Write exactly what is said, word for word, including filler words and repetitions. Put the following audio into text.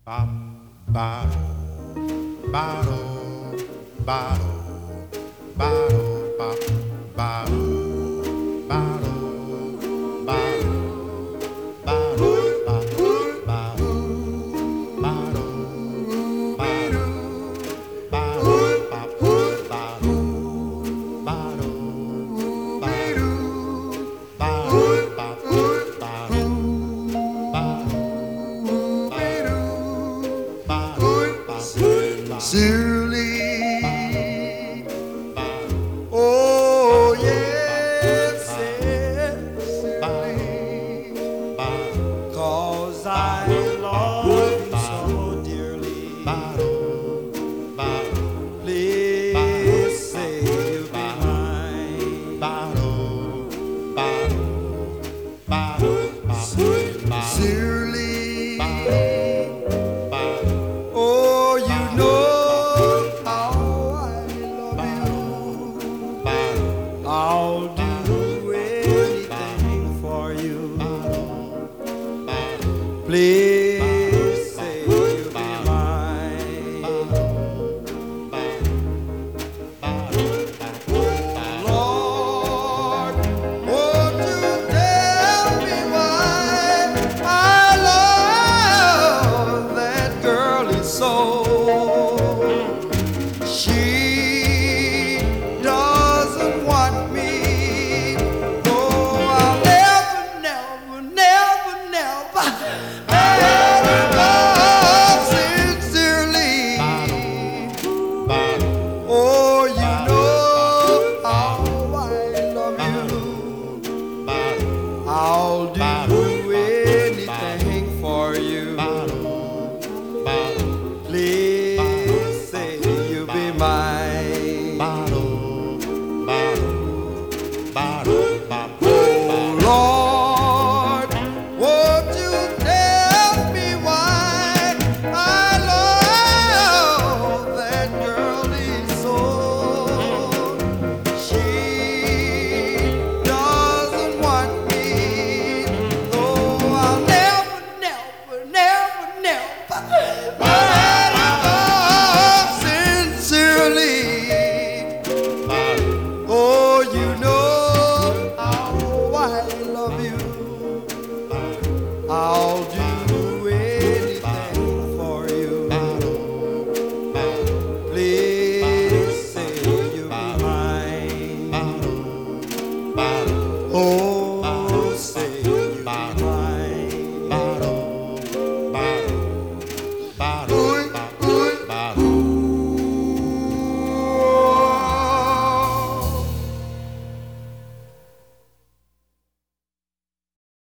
Bop, bottle, bottle, bottle, bottle, bop, bottle, bottle, bottle, bottle, bop, bottle, bottle, bottle, bottle, bop, bottle, bottle, bottle, bottle, bop, Sincerely, oh yes, sincerely, 'cause I love you so dearly. Please say you'll be mine. Sincerely, oh you know I'll do anything for you. Please say you'll be mine. Lord, won't you tell me why I love that girl so? She doesn't want me. Oh, I'll never, never, never, never, never love sincerely. Oh, you know how I love you. I'll do anything for you. Please say you'll be mine. Oh Lord, won't you tell me why I love that girlie so? She doesn't want me. Oh, I'll never, never, never, never love sincerely. Oh, you know how I love you. I'll do anything for you. Please say you'll be mine. Oh, say you'll be mine.